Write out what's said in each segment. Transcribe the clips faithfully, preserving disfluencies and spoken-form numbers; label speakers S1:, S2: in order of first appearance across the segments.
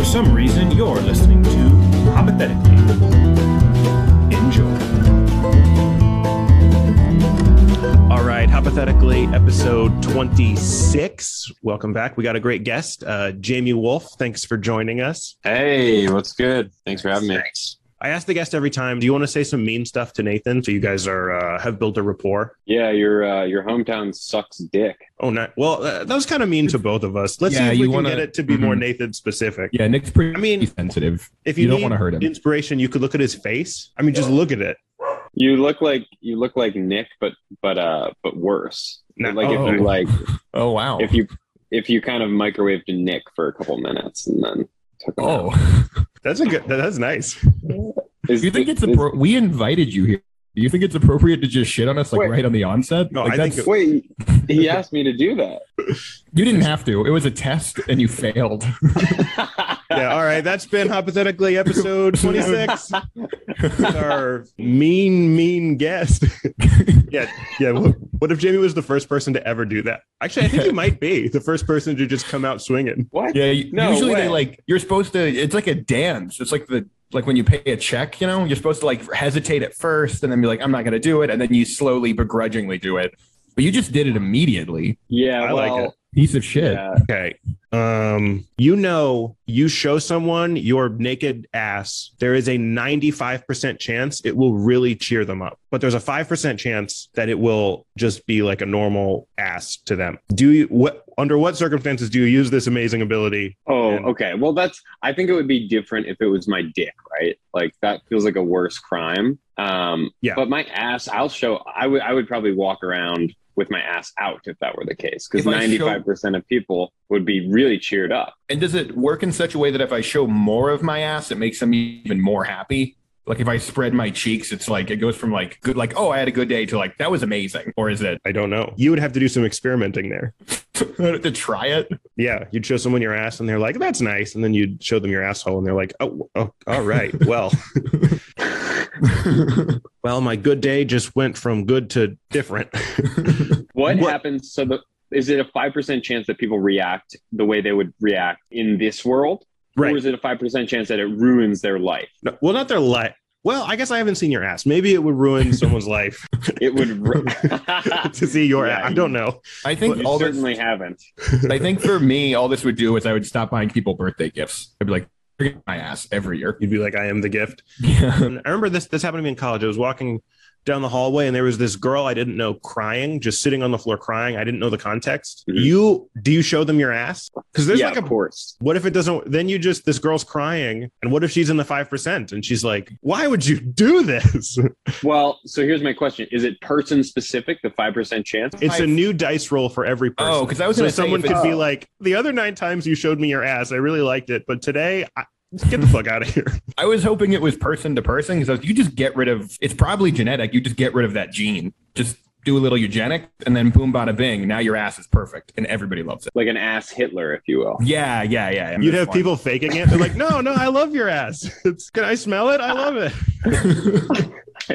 S1: some reason, you're listening to Hypothetically. Enjoy. All right, Hypothetically, episode twenty-six. Welcome back. We got a great guest, uh, Jamie Wolf. Thanks for joining us.
S2: Hey, what's good? Thanks for having me.
S1: Thanks. I ask the guest every time, do you want to say some mean stuff to Nathan so you guys are uh, have built a rapport?
S2: Yeah, your uh, your hometown sucks dick.
S1: Oh, not well. Uh, that was kind of mean to both of us. Let's
S3: Yeah,
S1: see if we
S3: you
S1: can
S3: wanna-
S1: get it to be
S3: Mhm.
S1: more Nathan specific.
S3: Yeah, Nick's pretty
S1: I mean,
S3: sensitive.
S1: If you,
S3: You don't
S1: need
S3: wanna hurt him.
S1: inspiration, you could look at his face. I mean, just look at it.
S2: You look like you look like Nick, but but uh but worse.
S1: No-
S2: like
S3: oh.
S2: if you like
S3: Oh wow.
S2: if you if you kind of microwaved Nick for a couple minutes and then took him out.
S3: oh,
S1: That's a good. That's nice.
S2: Is,
S3: do you think it's
S2: is-
S3: appro- we invited you here? Do you think it's appropriate to just shit on us like
S2: Wait.
S3: right on the onset?
S1: No,
S3: like,
S1: I
S3: that's-
S1: think
S2: Wait, he asked me to do that.
S3: you didn't have to. It was a test, and you failed.
S1: Yeah. All right. That's been hypothetically episode twenty-six. With our mean, mean guest. yeah. Yeah. What, what if Jamie was the first person to ever do that? Actually, I think he might be the first person to just come out swinging.
S2: What?
S3: Yeah. you-
S2: No
S3: usually
S2: way.
S3: they like you're supposed to. It's like a dance. It's like the like when you pay a check. You know, you're supposed to like hesitate at first, and then be like, I'm not going to do it, and then you slowly begrudgingly do it. But you just did it immediately.
S2: Yeah,
S1: I like
S2: well,
S1: it.
S3: Piece of shit.
S2: yeah.
S1: Okay. Um, you know, you show someone your naked ass, there is a ninety-five percent chance it will really cheer them up. But there's a five percent chance that it will just be like a normal ass to them. Do you what under what circumstances do you use this amazing ability?
S2: Oh,
S1: And-
S2: okay. Well, that's. I think it would be different if it was my dick, right? Like that feels like a worse crime. Um,
S1: Yeah.
S2: But my ass, I'll show. I would. I would probably walk around with my ass out if that were the case, because
S3: If I show-
S2: ninety-five percent of people would be really cheered up.
S3: And does it work in such a way that if I show more of my ass, it makes them even more happy? Like if I spread my cheeks, it's like it goes from like good, like, oh, I had a good day to like, that was amazing. Or is it
S1: I don't know. You would have to do some experimenting there.
S3: to try it?
S1: Yeah, you'd show someone your ass and they're like, that's nice. And then you'd show them your asshole and they're like, oh, oh all right. Well, well, my good day just went from good to different.
S2: What,
S1: What-
S2: happens? So the is it a five percent chance that people react the way they would react in this world,
S1: Right.
S2: or is it a five percent chance that it ruins their life?
S1: No, well, not their life. Well, I guess I haven't seen your ass. Maybe it would ruin someone's life
S2: It would. Ru-
S1: to see your
S2: Yeah,
S1: ass. I don't know.
S3: I think
S2: you
S3: all this,
S2: certainly haven't.
S3: I think for me, all this would do is I would stop buying people birthday gifts. I'd be like, "Forget my ass every year."
S1: You'd be like, I am the gift.
S3: Yeah.
S1: And I remember this. This happened to me in college. I was walking down the hallway and there was this girl I didn't know crying, just sitting on the floor crying. I didn't know the context.
S2: Mhm.
S1: You do you show them your ass? Because there's
S2: Yeah,
S1: like a
S2: of course.
S1: what if it doesn't? Then you just this girl's crying, and what if she's in the five percent and she's like, "Why would you do this?"
S2: Well, so here's my question: is it person specific? The five percent chance?
S1: It's a new dice roll for every person.
S3: Oh, because I was
S1: so
S3: going to say
S1: someone
S3: if
S1: could
S3: it's-
S1: be like, "The other nine times you showed me your ass, I really liked it, but today, I, get the fuck out of here."
S3: I was hoping it was person to person because you just get rid of. It's probably genetic. You just get rid of that gene. Just do a little eugenic, and then boom, bada bing. Now your ass is perfect, and everybody loves it.
S2: Like an ass Hitler, if you will.
S3: Yeah, yeah, yeah.
S1: You'd
S3: That's
S1: have
S3: fun.
S1: people faking it. They're like, "No, no, I love your ass. It's, can I smell it? I love it."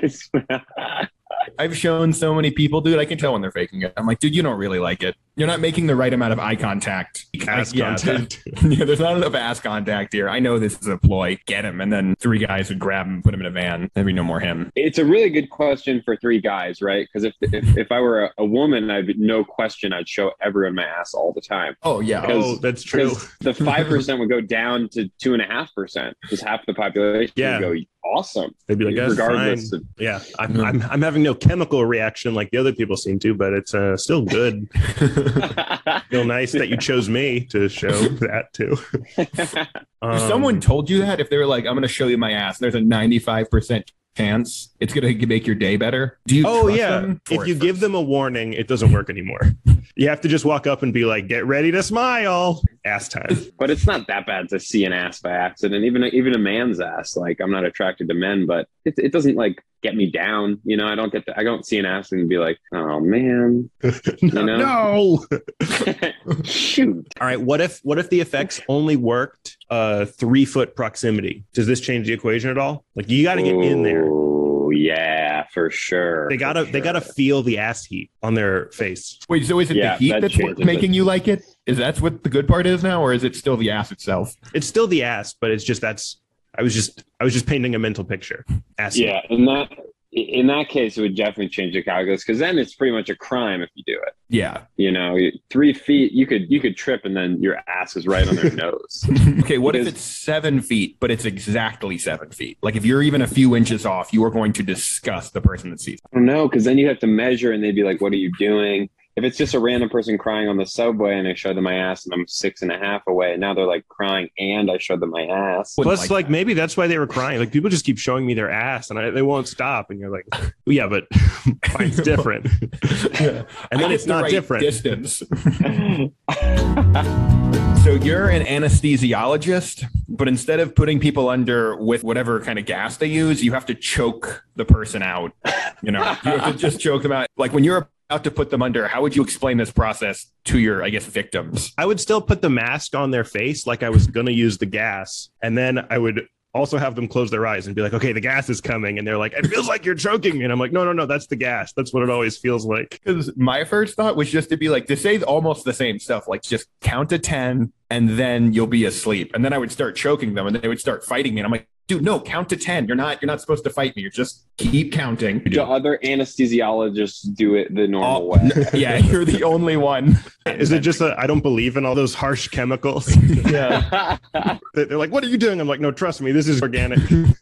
S3: I've shown so many people, dude. I can tell when they're faking it. I'm like, dude, you don't really like it. You're not making the right amount of eye contact.
S1: Ass
S3: Like, yeah,
S1: contact.
S3: there- yeah, there's not enough ass contact here. I know this is a ploy. Get him, and then three guys would grab him, put him in a van. There'd be no more him.
S2: It's a really good question for three guys, right? Because if, if if I were a, a woman, I'd be, no question I'd show everyone my ass all the time.
S3: Oh yeah.
S2: Because-
S1: Oh, that's true.
S2: Because the five percent would go down to two and a half percent, because half the population
S1: Yeah.
S2: would go awesome.
S1: They'd be like, "That's
S2: regardless
S1: fine."
S2: of
S1: Yeah, I'm,
S3: Mm.
S1: I'm, I'm having no chemical reaction like the other people seem to, but it's uh, still good. Feel nice that you chose me to show that too. Um,
S3: If someone told you that, if they were like, I'm going to show you my ass, and there's a ninety-five percent chance it's going to make your day better, do you
S1: Oh
S3: trust
S1: yeah,
S3: them
S1: if
S3: for
S1: you
S3: it
S1: give
S3: first?
S1: them a warning, it doesn't work anymore. You have to just walk up and be like, "Get ready to smile." Ass time.
S2: But it's not that bad to see an ass by accident. Even even a man's ass. Like, I'm not attracted to men, but it, it doesn't like get me down. You know, I don't get the, I don't see an ass and be like, oh man,
S1: no,
S2: know?
S1: no.
S2: shoot.
S1: All right. What if what if the effects only worked uh three foot proximity? Does this change the equation at all? Like you got to get in there.
S2: Oh yeah, for sure.
S1: They gotta
S2: for
S1: they gotta
S2: sure.
S1: feel the ass heat on their face.
S3: Wait, so is it
S2: Yeah,
S3: the heat
S2: that
S3: that's what
S2: changes
S3: making
S2: it.
S3: you like it? Is that what the good part is now, or is it still the ass itself?
S1: It's still the ass, but it's just that's I was just I was just painting a mental picture. Ass heat.
S2: Yeah, in that in that case, it would definitely change the calculus because then it's pretty much a crime if you do it.
S3: Yeah.
S2: You know, three feet, you could you could trip and then your ass is right on their nose.
S3: Okay, what if
S2: Because-
S3: it's seven feet, but it's exactly seven feet? Like if you're even a few inches off, you are going to disgust the person that sees.
S2: I don't know, because then you have to measure and they'd be like, what are you doing? If it's just a random person crying on the subway and I show them my ass and I'm six and a half away, now they're like crying and I show them my ass.
S3: Wouldn't
S1: Plus,
S3: like
S1: like,
S3: that.
S1: maybe that's why they were crying. Like people just keep showing me their ass and I, they won't stop. And you're like, yeah, but mine's different. And then
S3: I
S1: it's
S3: get the
S1: not
S3: right
S1: different.
S3: distance. So you're an anesthesiologist, but instead of putting people under with whatever kind of gas they use, you have to choke the person out. You know, you have to just choke them out. Like when you're about to put them under, how would you explain this process to your, I guess, victims?
S1: I would still put the mask on their face like I was going to use the gas. And then I would also have them close their eyes and be like, okay, the gas is coming. And they're like, it feels like you're choking me. And I'm like, no, no, no, that's the gas. That's what it always feels like.
S3: Because my first thought was just to be like, to say almost the same stuff, like just count to ten and then you'll be asleep. And then I would start choking them and then they would start fighting me. And I'm like, dude, no, count to ten. You're not, you're not supposed to fight me. You're just keep counting.
S2: Do other anesthesiologists do it the normal
S3: Oh,
S2: way?
S3: yeah, you're the only one.
S1: Is it just a, I don't believe in all those harsh chemicals?
S3: Yeah.
S1: They're like, what are you doing? I'm like, no, trust me, this is organic.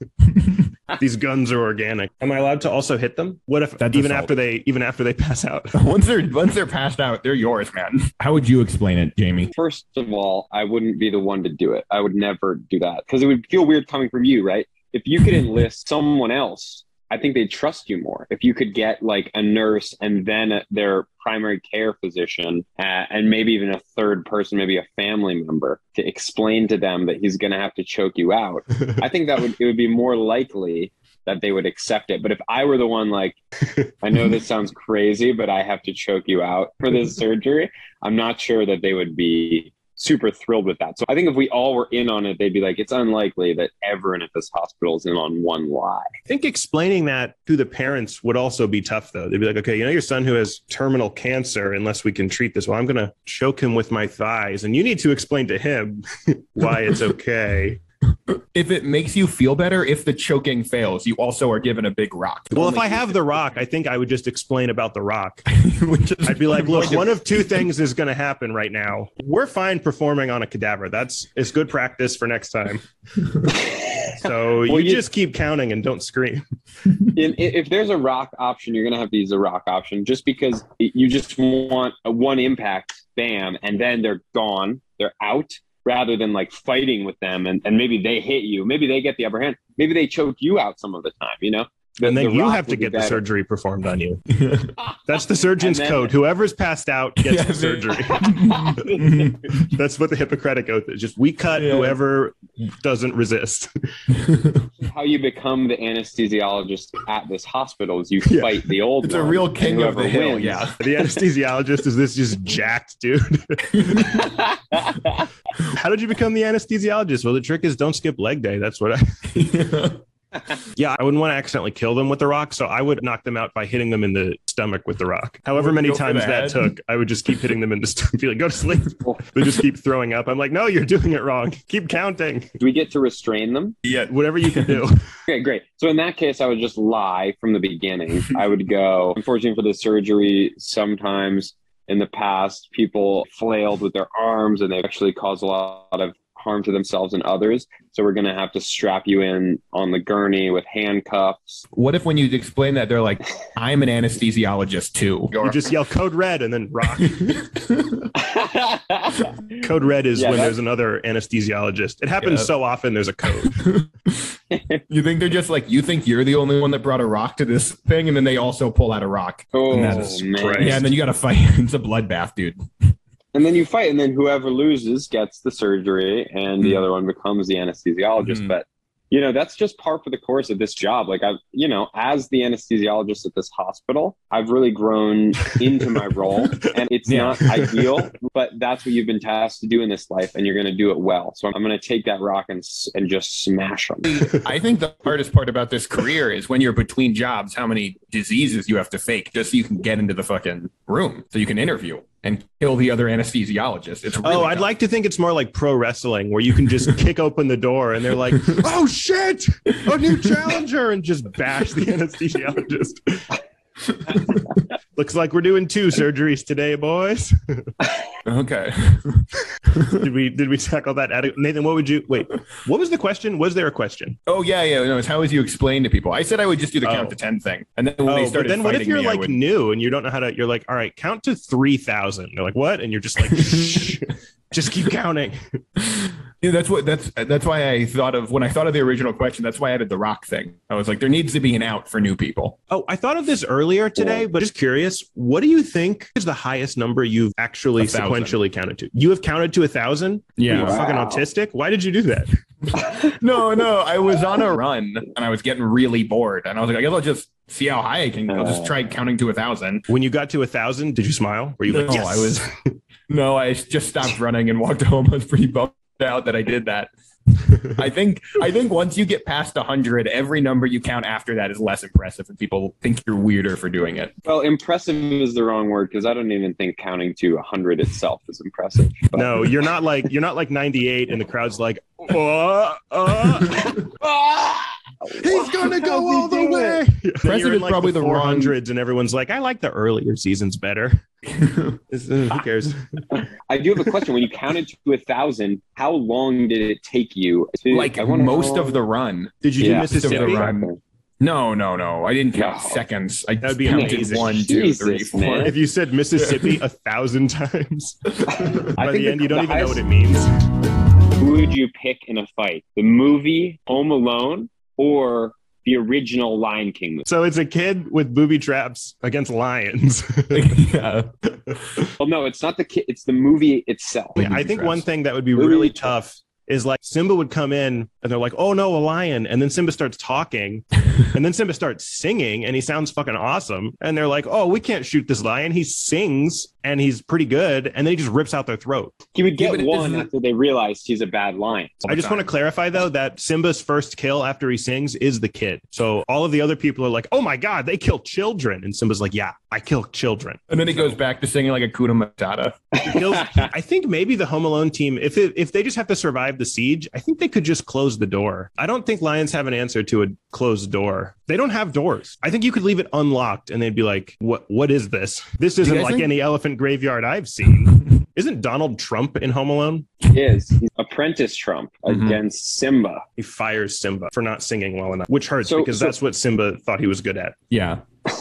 S1: These guns are organic. Am I allowed to also hit them? What if
S3: That's
S1: even
S3: assault.
S1: after they even after they pass out?
S3: Once they're once they're passed out, they're yours, man. How would you explain it, Jamie?
S2: First of all, I wouldn't be the one to do it. I would never do that because it would feel weird coming from you, right? If you could enlist someone else, I think they'd trust you more. If you could get like a nurse and then a, their primary care physician uh, and maybe even a third person, maybe a family member to explain to them that he's going to have to choke you out, I think that would it would be more likely that they would accept it. But if I were the one, like, I know this sounds crazy, but I have to choke you out for this surgery, I'm not sure that they would be super thrilled with that. So I think if we all were in on it, they'd be like, it's unlikely that everyone at this hospital is in on one lie.
S1: I think explaining that to the parents would also be tough, though. They'd be like, okay, you know, your son who has terminal cancer, unless we can treat this, well, I'm going to choke him with my thighs. And you need to explain to him why it's okay.
S3: If it makes you feel better, if the choking fails, you also are given a big rock.
S1: Well, if I have the rock, I think I would just explain about the rock.
S3: Which is
S1: I'd be like, look,
S3: going
S1: one
S3: to-
S1: of two things is going to happen right now. We're fine performing on a cadaver. That's it's good practice for next time. So
S2: Well,
S1: you,
S2: you-
S1: just keep counting and don't scream.
S2: In, if there's a rock option, you're going to have to use a rock option just because you just want a one impact, bam, and then they're gone, they're out, rather than like fighting with them and, and maybe they hit you, maybe they get the upper hand, maybe they choke you out some of the time, you know? The-
S1: And then
S2: the
S1: you
S2: rock
S1: have to
S2: would be
S1: get the
S2: better.
S1: surgery performed on you. That's the surgeon's
S2: And then-
S1: code. Whoever's passed out gets
S3: Yeah,
S1: the
S3: they-
S1: surgery. That's what the Hippocratic Oath is. Just we cut
S3: Yeah.
S1: whoever doesn't resist.
S2: How you become the anesthesiologist at this hospital is you
S1: Yeah.
S2: fight the old
S3: It's a
S2: one,
S3: real
S2: and
S3: king of
S2: whoever
S3: the hill,
S2: wins-
S3: yeah.
S1: The anesthesiologist is this just jacked dude. How did you become the anesthesiologist? Well, the trick is don't skip leg day. That's what I. Yeah, I wouldn't want to accidentally kill them with the rock, so I would knock them out by hitting them in the stomach with the rock. However
S3: Would
S1: many
S3: go for
S1: times
S3: the
S1: that
S3: head?
S1: took, I would just keep hitting them in the stomach. Be like, go to sleep. They just keep throwing up. I'm like, no, you're doing it wrong. Keep counting.
S2: Do we get to restrain them?
S1: Yeah, whatever you can do.
S2: Okay, great. So in that case, I would just lie from the beginning. I would go, unfortunately for the surgery, sometimes in the past, people flailed with their arms and they actually caused a lot of harm to themselves and others. So we're going to have to strap you in on the gurney with handcuffs.
S3: What if when you explain that, they're like, I'm an anesthesiologist too?
S1: You just yell code red and then rock. Code red is
S2: Yeah,
S1: when
S2: that-
S1: there's another anesthesiologist. It happens
S3: Yeah.
S1: so often there's a code.
S3: You think they're just like, you think you're the only one that brought a rock to this thing, and then they also pull out a rock.
S2: Oh,
S3: And that is
S2: man.
S1: Christ.
S3: Yeah, and then you got to fight. It's a bloodbath, dude.
S2: And then you fight, and then whoever loses gets the surgery, and the
S3: Mm.
S2: other one becomes the anesthesiologist.
S3: Mm.
S2: But You know, that's just par for the course of this job. Like I've, you know, as the anesthesiologist at this hospital, I've really grown into my role, and it's yeah. not ideal, but that's what you've been tasked to do in this life, and you're going to do it well. So I'm going to take that rock and and just smash them.
S3: I think the hardest part about this career is when you're between jobs, how many diseases you have to fake just so you can get into the fucking room, so you can interview and kill the other anesthesiologist. It's really
S1: oh, I'd
S3: tough.
S1: like to think it's more like pro wrestling, where you can just kick open the door and they're like, oh shit, a new challenger, and just bash the anesthesiologist. Looks like we're doing two surgeries today, boys.
S3: Okay.
S1: did we did we tackle that? Nathan, what would you wait? What was the question? Was there a question?
S3: Oh yeah, yeah. No, it's how would you explain to people? I said I would just do the count
S1: oh.
S3: to ten thing, and then when
S1: oh,
S3: they started
S1: but then what if you're
S3: me,
S1: like
S3: would...
S1: new and you don't know how to? You're like, all right, count to three thousand. They're like, what? And you're just like, shh, just keep counting.
S3: Yeah, that's what that's that's why I thought of when I thought of the original question. That's why I added the rock thing. I was like, there needs to be an out for new people.
S1: Oh, I thought of this earlier today, but just curious, what do you think is the highest number you've actually sequentially counted to? You have counted to a thousand?
S3: Yeah,
S1: You're
S3: wow.
S1: fucking autistic. Why did you do that?
S3: no, no, I was on a run and I was getting really bored, and I was like, I guess I'll just see how high I can. I'll just try counting to a thousand.
S1: When you got to a thousand, did you smile? Were you
S3: no,
S1: like, yes?
S3: I was. No, I just stopped running and walked home. I was pretty bummed out that I did that. I think I think once you get past one hundred, every number you count after that is less impressive, and people think you're weirder for doing it.
S2: Well, impressive is the wrong word, because I don't even think counting to one hundred itself is impressive. But...
S1: No, you're not like you're not like ninety-eight, and the crowd's like, uh, uh. He's gonna go all the way.
S3: Impressive is
S1: like
S3: probably
S1: the
S3: the
S1: four
S3: wrong.
S1: hundreds, and everyone's like, I like the earlier seasons better. Who cares?
S2: I do have a question. When you counted to a thousand, how long did it take you? To,
S3: like
S2: I wanna
S3: most
S2: know...
S3: of the run.
S1: Did you
S2: yeah,
S1: do Mississippi?
S3: The run. No, no, no. I didn't count
S2: No.
S3: seconds. I
S1: That would be
S3: counted
S1: amazing.
S3: one, two,
S2: Jesus,
S3: three, four.
S2: man.
S1: If you said Mississippi a thousand times, by
S2: think
S1: the end,
S2: the-
S1: you don't
S2: the
S1: even know
S2: highest-
S1: what it means.
S2: Who would you pick in a fight? The movie Home Alone or the original Lion King movie?
S1: So it's a kid with booby traps against lions.
S3: Yeah.
S2: Well, no, it's not the kid. It's the movie itself.
S1: Yeah, I think one
S3: traps.
S1: thing that would be
S2: Booby
S1: really
S2: traps.
S1: tough is like Simba would come in and they're like, oh no, a lion. And then Simba starts talking and then Simba starts singing and he sounds fucking awesome. And they're like, oh, we can't shoot this lion. He sings and he's pretty good. And then he just rips out their throat.
S2: He would get
S3: Yeah, but
S2: one
S3: isn't it-
S2: after they realized he's a bad lion.
S1: I just want to clarify though, that Simba's first kill after he sings is the kid. So all of the other people are like, oh my God, they kill children. And Simba's like, yeah, I kill children.
S3: And then he goes back to singing like a Kuna Matata.
S1: He kills, I think maybe the Home Alone team, if it, if they just have to survive the siege, I think they could just close the door. I don't think lions have an answer to a closed door. They don't have doors. I think you could leave it unlocked and they'd be like, what, what is this? This isn't
S3: guys
S1: like
S3: think-
S1: any elephant graveyard I've seen. Isn't Donald Trump in Home Alone?
S2: He is. He's Apprentice Trump
S3: Mhm.
S2: against Simba.
S1: He fires Simba for not singing well enough, which hurts
S2: So-
S1: because
S2: so-
S1: that's what Simba thought he was good at.
S3: Yeah.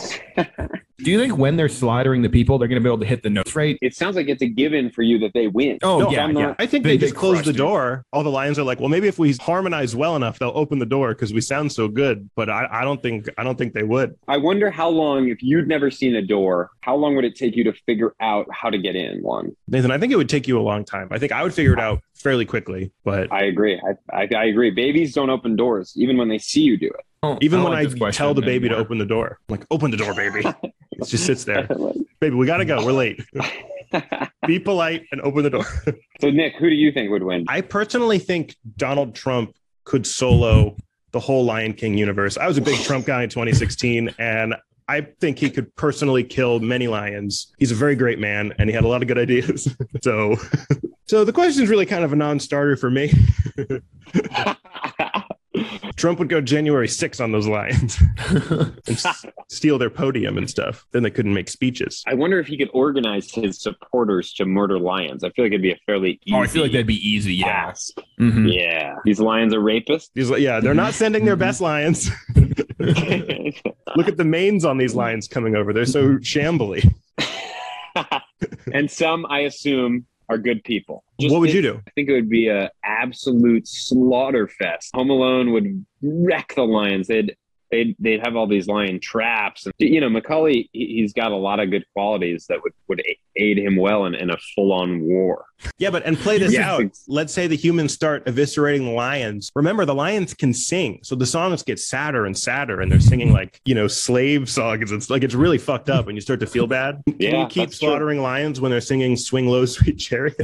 S3: Do you think when they're slaughtering the people, they're going to be able to hit the notes right?
S2: It sounds like it's a given for you that they win.
S3: Oh,
S1: No,
S3: yeah,
S2: I'm not-
S3: yeah.
S1: I think
S3: They-
S1: they,
S3: they
S1: just close
S3: crushed
S1: the
S3: it.
S1: door. All the lions are like, well, maybe if we harmonize well enough, they'll open the door because we sound so good. But I, I don't think I don't think they would.
S2: I wonder how long, if you'd never seen a door, how long would it take you to figure out how to get in one?
S1: Nathan, I think it would take you a long time. I think I would figure it out fairly quickly. But
S2: I agree. I, I, I agree. Babies don't open doors, even when they see you do it.
S3: Oh,
S1: even
S3: don't
S1: when
S3: like
S1: I
S3: this question
S1: tell the baby to
S3: anymore.
S1: open the door, I'm like, open the door, baby. It just sits there. Baby, we got to go. We're late. Be polite and open the door.
S2: So, Nick, who do you think would win?
S1: I personally think Donald Trump could solo the whole Lion King universe. I was a big Trump guy in twenty sixteen, and I think he could personally kill many lions. He's a very great man, and he had a lot of good ideas. So, so the question is really kind of a non-starter for me. Trump would go January sixth on those lions and s- steal their podium and stuff. Then they couldn't make speeches.
S2: I wonder if he could organize his supporters to murder lions. I feel like it'd be a fairly easy
S3: Oh, I feel like that'd be easy. Yeah.
S2: ask.
S3: Mhm.
S2: Yeah. These lions are rapists.
S1: He's like, yeah, they're not sending their best lions. Look at the manes on these lions coming over. They're so shambly.
S2: And some, I assume, are good people. Just
S1: What would
S2: think-
S1: you do?
S2: I think it would be a absolute slaughter fest. Home Alone would wreck the lions. They'd they'd, they'd have all these lion traps. And, you know, Macaulay, he's got a lot of good qualities that would, would aid him well in, in a full-on war.
S1: Yeah, but and play this
S2: Yeah.
S1: out. Let's say the humans start eviscerating the lions. Remember, the lions can sing. So the songs get sadder and sadder, and they're singing like, you know, slave songs. It's like it's really fucked up, and you start to feel bad. Can
S2: Yeah,
S1: you keep
S2: that's true.
S1: slaughtering lions when they're singing Swing Low, Sweet Chariot?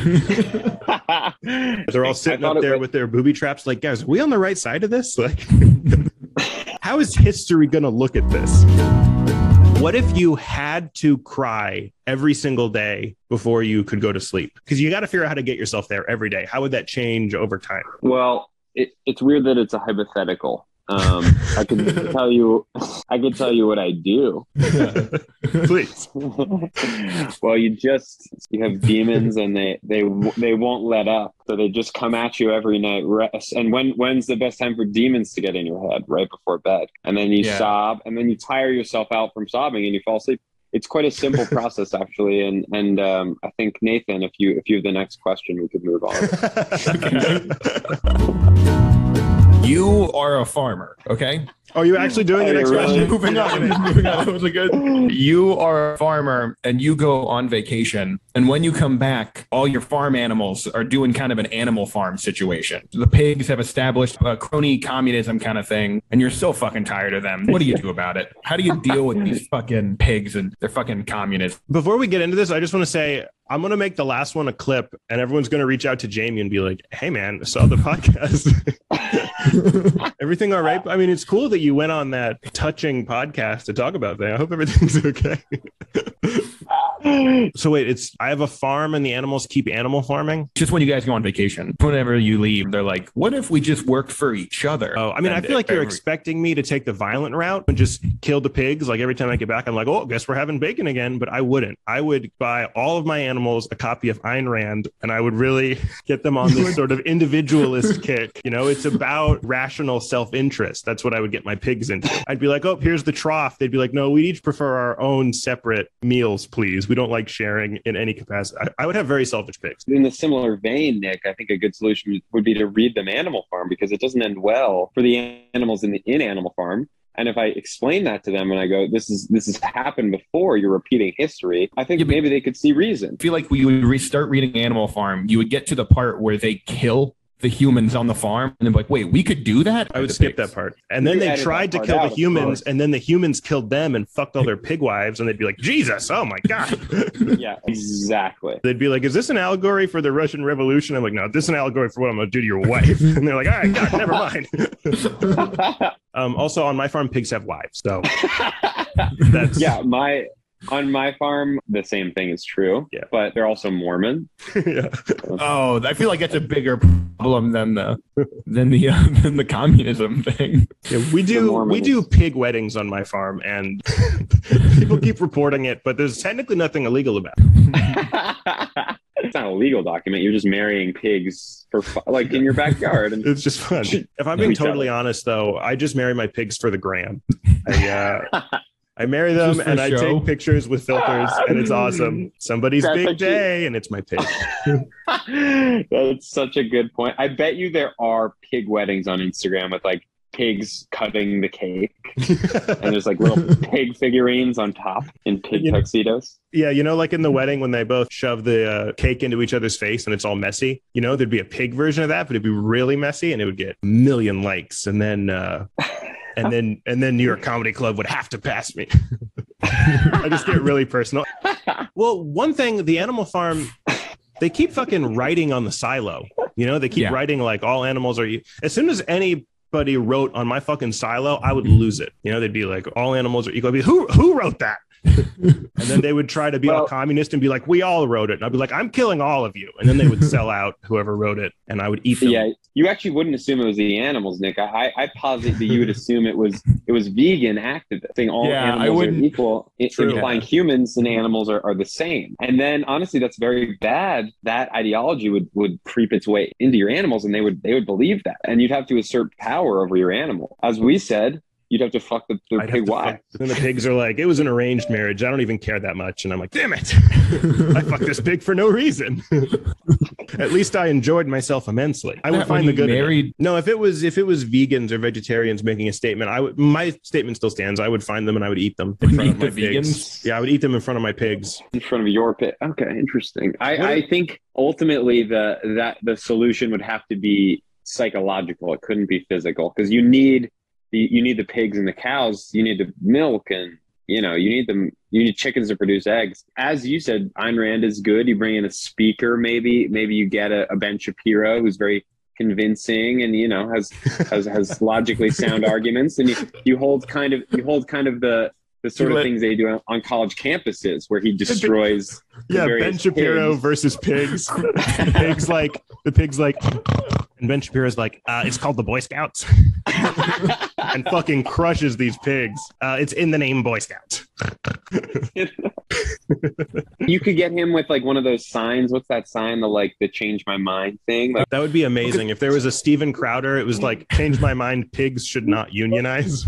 S1: They're all sitting
S2: thought
S1: up
S2: it
S1: there
S2: was-
S1: with their booby traps. Like, guys, are we on the right side of this? Like, how is history going to look at this? What if you had to cry every single day before you could go to sleep? Because you got to figure out how to get yourself there every day. How would that change over time?
S2: Well, it, it's weird that it's a hypothetical. Um, I can tell you, I can tell you what I do.
S1: Please.
S2: Well, you just you have demons, and they they they won't let up, so they just come at you every night. Rest. And when when's the best time for demons to get in your head? Right before bed, and then you
S3: Yeah.
S2: sob, and then you tire yourself out from sobbing, and you fall asleep. It's quite a simple process, actually, and and um, I think Nathan, if you if you have the next question, we could move on.
S3: You are a farmer, okay?
S1: Are you actually doing the
S2: Are
S1: next
S2: you
S1: question?
S2: really?
S3: Moving on. Moving on. That was a good. You are a farmer and you go on vacation. And when you come back, all your farm animals are doing kind of an animal farm situation. The pigs have established a crony communism kind of thing, and you're so fucking tired of them. What do you do about it? How do you deal with these fucking pigs and their fucking communism?
S1: Before we get into this, I just want to say I'm going to make the last one a clip, and everyone's going to reach out to Jamie and be like, hey, man, I saw the podcast. Everything all right? I mean, it's cool that you went on that touching podcast to talk about that. I hope everything's okay. So wait, it's I have a farm and the animals keep animal farming?
S3: Just when you guys go on vacation, whenever you leave, they're like, what if we just worked for each other?
S1: Oh, I mean, I
S3: And
S1: feel like you're
S3: every-
S1: expecting me to take the violent route and just kill the pigs. Like every time I get back, I'm like, oh, guess we're having bacon again. But I wouldn't. I would buy all of my animals a copy of Ayn Rand, and I would really get them on this sort of individualist kick. You know, it's about rational self-interest. That's what I would get my pigs into. I'd be like, oh, here's the trough. They'd be like, no, we each prefer our own separate meals, please. We don't like sharing in any capacity. I, I would have very selfish pigs.
S2: In a similar vein, Nick, I think a good solution would be to read them Animal Farm, because it doesn't end well for the animals in the in Animal Farm. And if I explain that to them and I go, this is this has happened before, you're repeating history, I think
S3: Yeah, but-
S2: maybe they could see reason.
S3: I feel like we would restart reading Animal Farm. You would get to the part where they kill the humans on the farm, and they're like, wait, we could do that?
S1: I would
S3: The
S1: skip
S3: pigs.
S1: that part. And then
S2: You
S1: they
S2: edit
S1: tried
S2: that
S1: to
S2: part
S1: kill
S2: out,
S1: the
S2: of
S1: humans,
S2: course.
S1: and then the humans killed them and fucked all their pig wives, and they'd be like, Jesus, oh my God.
S2: Yeah, exactly.
S1: They'd be like, is this an allegory for the Russian Revolution? I'm like, no, this is an allegory for what I'm going to do to your wife. And they're like, all right, God, never mind. um, also, on my farm, pigs have wives. So that's
S2: Yeah, my on my farm, the same thing is true.
S1: Yeah.
S2: But they're also Mormon.
S1: yeah.
S3: Oh, I feel like that's a bigger problem than the than the uh, than the communism thing.
S1: Yeah, we
S2: The
S1: do
S2: Mormons.
S1: we do pig weddings on my farm, and people keep reporting it, but there's technically nothing illegal about it.
S2: It's not a legal document. You're just marrying pigs for fu- like in your backyard. And
S1: It's just fun. If I'm being
S2: Each other.
S1: totally honest, though, I just marry my pigs for the gram. I uh, I marry them
S3: Just for
S1: and I
S3: show?
S1: take pictures with filters, and it's awesome. Somebody's
S2: That's
S1: big
S2: actually-
S1: day, and it's my pig.
S2: That's such a good point. I bet you there are pig weddings on Instagram with like pigs cutting the cake, and there's like little pig figurines on top in pig
S1: You know-
S2: tuxedos.
S1: Yeah, you know, like in the wedding when they both shove the uh, cake into each other's face and it's all messy. You know, there'd be a pig version of that, but it'd be really messy, and it would get a million likes, and then. Uh, And then, and then New York Comedy Club would have to pass me. I just get really personal. Well, one thing, the Animal Farm, they keep fucking writing on the silo. You know, they keep
S3: Yeah.
S1: writing like all animals are. e-, As soon as anybody wrote on my fucking silo, I would lose it. You know, they'd be like, all animals are equal. I'd be, who who wrote that? And then they would try to be all
S2: Well-
S1: communist and be like, we all wrote it. And I'd be like, I'm killing all of you. And then they would sell out whoever wrote it, and I would eat them.
S2: Yeah, you actually wouldn't assume it was the animals, Nick. I, I, I posit that you would assume it was it was vegan activists saying all
S3: Yeah, I
S2: animals are
S3: wouldn't-
S2: equal, i-
S1: True.
S2: implying humans and animals are, are the same. And then honestly, that's very bad. That ideology would, would creep its way into your animals, and they would they would believe that, and you'd have to assert power over your animal. As we said, you'd have to fuck the, the
S1: I'd have
S2: pig
S1: to
S2: wife.
S1: fuck- Then the pigs are like, it was an arranged marriage. I don't even care that much. And I'm like, damn it. I fucked this pig for no reason. At least I enjoyed myself immensely. I would
S3: When
S1: find the
S3: he
S1: good in it.
S3: married-
S1: No, if it was if it was vegans or vegetarians making a statement, I would my statement still stands. I would find them and I would eat them in
S3: Would
S1: front
S3: eat
S1: of my
S3: the
S1: pigs.
S3: vegans?
S1: Yeah, I would eat them in front of my pigs.
S2: In front of your pit. Okay, interesting. I,
S1: What
S2: I
S1: if-
S2: think ultimately the that the solution would have to be psychological. It couldn't be physical because you need the you need the pigs and the cows. You need the milk and you know you need them. You need chickens to produce eggs. As you said, Ayn Rand is good. You bring in a speaker, maybe maybe you get a, a Ben Shapiro who's very convincing and you know has has has logically sound arguments, and you you hold kind of you hold kind of the the sort
S1: You
S2: of
S1: let-
S2: things they do on, on college campuses where he destroys. the
S1: Yeah, Ben
S2: various
S1: Shapiro
S2: pigs.
S1: versus pigs. the pigs like the pigs like, and Ben Shapiro's like, uh, it's called the Boy Scouts, and fucking crushes these pigs. Uh, it's in the name Boy Scouts.
S2: You could get him with like one of those signs. What's that sign? The like the change my mind thing. Like
S1: That would be amazing if there was a Steven Crowder. It was like, change my mind. Pigs should not unionize.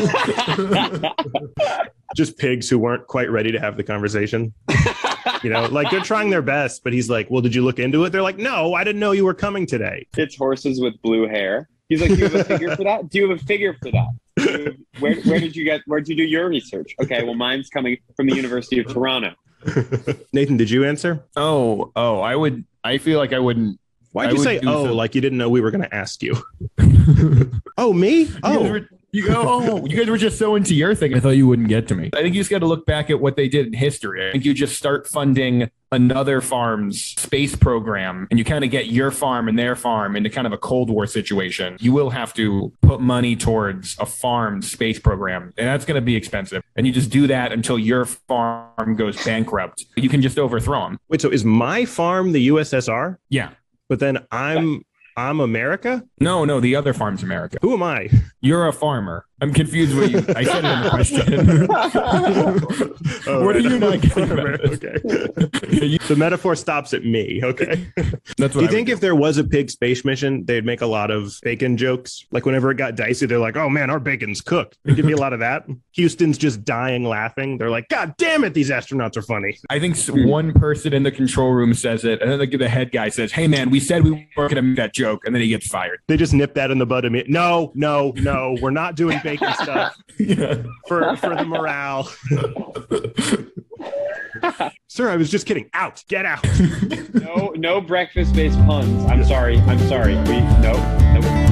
S1: Just pigs who weren't quite ready to have the conversation. You know, like they're trying their best, but he's like, well, did you look into it? They're like, no, I didn't know you were coming today.
S2: it's horses with blue hair. He's like, do you have a figure for that? Do you have a figure for that? Do you have- Where, where did you get? Where did you do your research? Okay, well, mine's coming from the University of Toronto.
S1: Nathan, did you answer?
S3: Oh, oh, I would. I feel like I wouldn't.
S1: Why'd
S3: I
S1: you
S3: would
S1: say,
S3: do
S1: oh,
S3: some-
S1: like you didn't know we were going to ask you? Oh, me?
S3: You guys
S1: Oh,
S3: were, you, oh, you guys were just so into your thing. I thought you wouldn't get to me. I think you just got to look back at what they did in history. I think you just start funding another farm's space program and you kind of get your farm and their farm into kind of a Cold War situation. You will have to put money towards a farm space program, and that's going to be expensive. And you just do that until your farm goes bankrupt. You can just overthrow them.
S1: wait, so is my farm the U S S R?
S3: Yeah.
S1: But then I'm I'm America?
S3: No, no, the other farm's America.
S1: Who am I?
S3: You're a farmer. I'm confused what you I said it in the question.
S1: Oh,
S3: What are
S1: right.
S3: you not getting
S1: Farmer.
S3: about?
S1: Okay. The metaphor stops at me. Okay.
S3: That's
S1: Do
S3: what
S1: you
S3: I
S1: think
S3: would
S1: if there was a pig space mission, they'd make a lot of bacon jokes? Like whenever it got dicey, they're like, oh man, our bacon's cooked. There'd be a lot of that. Houston's just dying laughing. They're like, God damn it, these astronauts are funny.
S3: I think s- one person in the control room says it, and then the, the head guy says, "Hey man, we said we weren't going to make that joke," and then he gets fired.
S1: They just nip that in the bud. Of me. No, no, no. We're not doing bacon stuff
S3: Yeah.
S1: for, for the morale. Sir, I was just kidding. Out. Get out.
S2: No, no breakfast-based puns. I'm sorry. I'm sorry. We no, no.